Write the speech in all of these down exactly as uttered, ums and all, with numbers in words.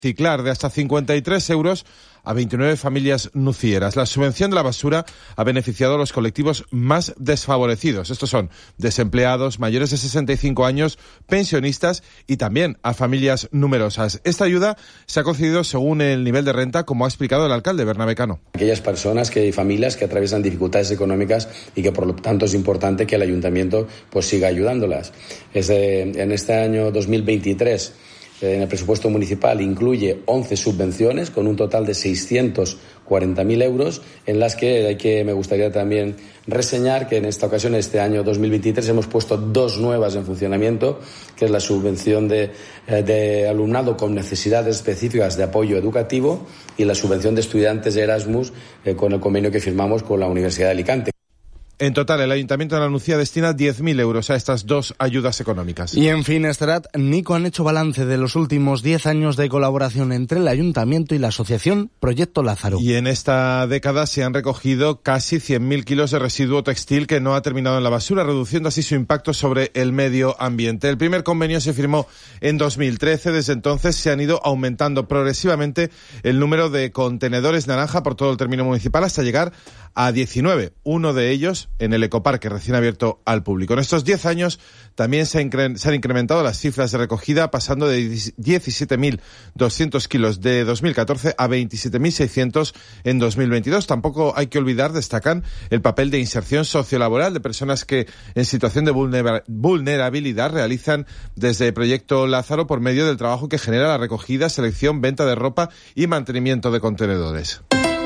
reciclar de hasta cincuenta y tres euros a veintinueve familias nucieras. La subvención de la basura ha beneficiado a los colectivos más desfavorecidos. Estos son desempleados, mayores de sesenta y cinco años, pensionistas y también a familias numerosas. Esta ayuda se ha concedido según el nivel de renta, como ha explicado el alcalde Bernabé Cano. Aquellas personas que y familias que atraviesan dificultades económicas y que por lo tanto es importante que el ayuntamiento pues siga ayudándolas. Es de, en este año dos mil veintitrés en el presupuesto municipal incluye once subvenciones con un total de seiscientos cuarenta mil euros, en las que, hay que me gustaría también reseñar que en esta ocasión, este año dos mil veintitrés, hemos puesto dos nuevas en funcionamiento, que es la subvención de, de alumnado con necesidades específicas de apoyo educativo y la subvención de estudiantes de Erasmus eh, con el convenio que firmamos con la Universidad de Alicante. En total, el Ayuntamiento de la Nucía destina diez mil euros a estas dos ayudas económicas. Y en Finestrat, Nico han hecho balance de los últimos diez años de colaboración entre el Ayuntamiento y la asociación Proyecto Lázaro. Y en esta década se han recogido casi cien mil kilos de residuo textil que no ha terminado en la basura, reduciendo así su impacto sobre el medio ambiente. El primer convenio se firmó en dos mil trece. Desde entonces se han ido aumentando progresivamente el número de contenedores naranja por todo el término municipal hasta llegar a diecinueve. Uno de ellos en el ecoparque recién abierto al público. En estos diez años también se, incre- se han incrementado las cifras de recogida, pasando de diecisiete mil doscientos kilos de dos mil catorce a veintisiete mil seiscientos en dos mil veintidós. Tampoco hay que olvidar, destacan, el papel de inserción sociolaboral de personas que en situación de vulnera- vulnerabilidad realizan desde Proyecto Lázaro por medio del trabajo que genera la recogida, selección, venta de ropa y mantenimiento de contenedores.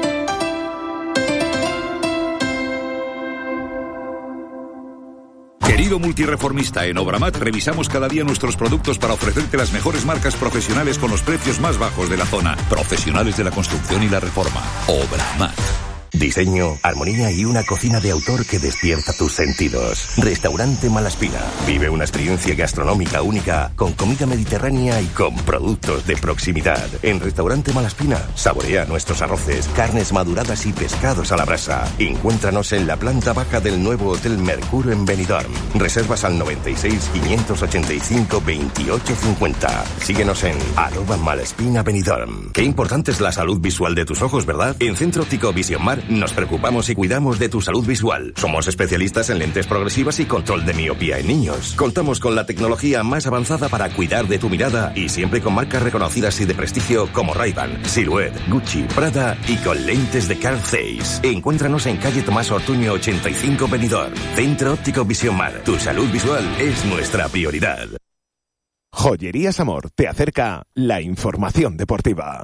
Querido multireformista, en Obramat revisamos cada día nuestros productos para ofrecerte las mejores marcas profesionales con los precios más bajos de la zona. Profesionales de la construcción y la reforma. Obramat. Diseño, armonía y una cocina de autor que despierta tus sentidos. Restaurante Malaspina. Vive una experiencia gastronómica única con comida mediterránea y con productos de proximidad. En Restaurante Malaspina, saborea nuestros arroces, carnes maduradas y pescados a la brasa. Encuéntranos en la planta baja del nuevo Hotel Mercuro en Benidorm. Reservas al noventa y seis, quinientos ochenta y cinco, veintiocho cincuenta. Síguenos en arroba Malaspina Benidorm. Qué importante es la salud visual de tus ojos, ¿verdad? En Centro Óptico Vision Mar nos preocupamos y cuidamos de tu salud visual. Somos especialistas en lentes progresivas y control de miopía en niños. Contamos con la tecnología más avanzada para cuidar de tu mirada y siempre con marcas reconocidas y de prestigio como Ray-Ban, Silhouette, Gucci, Prada y con lentes de Carl Zeiss. Encuéntranos en calle Tomás Ortuño ochenta y cinco Benidorm. Centro Óptico Vision Mar. Tu salud visual es nuestra prioridad. Joyerías Amor te acerca la información deportiva.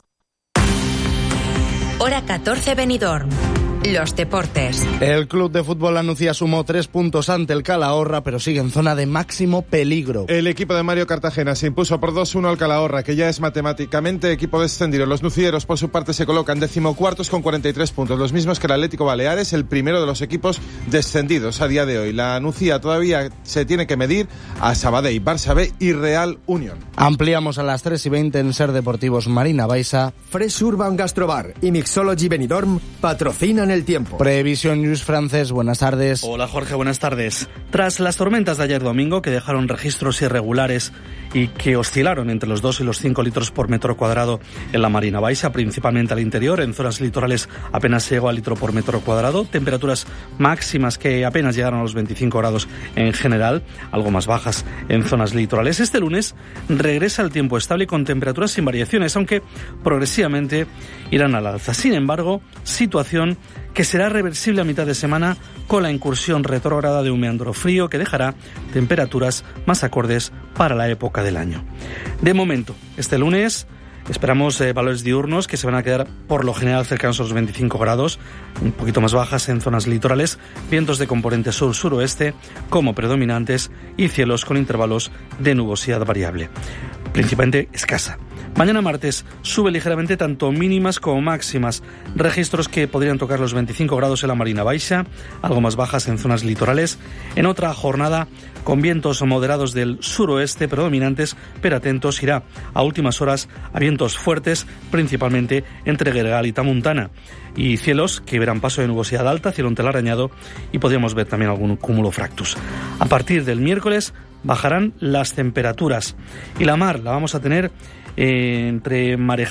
Hora catorce Benidorm. Los deportes. El club de fútbol La Nucía sumó tres puntos ante el Calahorra, pero sigue en zona de máximo peligro. El equipo de Mario Cartagena se impuso por dos uno al Calahorra, que ya es matemáticamente equipo descendido. Los nucieros, por su parte, se colocan decimocuartos con cuarenta y tres puntos, los mismos que el Atlético Baleares, el primero de los equipos descendidos a día de hoy. La Nucía todavía se tiene que medir a Sabadell, Barça B y Real Unión. Ampliamos a las tres y veinte en Ser Deportivos Marina Baixa. Fresh Urban Gastrobar y Mixology Benidorm patrocinan el tiempo. Previsión News Francés, buenas tardes. Hola Jorge, buenas tardes. Tras las tormentas de ayer domingo, que dejaron registros irregulares y que oscilaron entre los dos y los cinco litros por metro cuadrado en la Marina Baixa, principalmente al interior, en zonas litorales apenas llegó al litro por metro cuadrado, temperaturas máximas que apenas llegaron a los veinticinco grados en general, algo más bajas en zonas litorales. Este lunes regresa el tiempo estable con temperaturas sin variaciones, aunque progresivamente irán al alza. Sin embargo, situación que será reversible a mitad de semana con la incursión retrógrada de un meandro frío que dejará temperaturas más acordes para la época del año. De momento, este lunes esperamos eh, valores diurnos que se van a quedar por lo general cercanos a los veinticinco grados, un poquito más bajas en zonas litorales, vientos de componente sur-suroeste como predominantes y cielos con intervalos de nubosidad variable, principalmente escasa. Mañana martes sube ligeramente tanto mínimas como máximas, registros que podrían tocar los veinticinco grados en la Marina Baixa, algo más bajas en zonas litorales. En otra jornada con vientos moderados del suroeste predominantes, pero atentos, irá a últimas horas a vientos fuertes, principalmente entre Gergal y Tamuntana, y cielos que verán paso de nubosidad alta, cielo entelarañado y podríamos ver también algún cúmulo fractus. A partir del miércoles bajarán las temperaturas. Y la mar la vamos a tener eh, entre marejada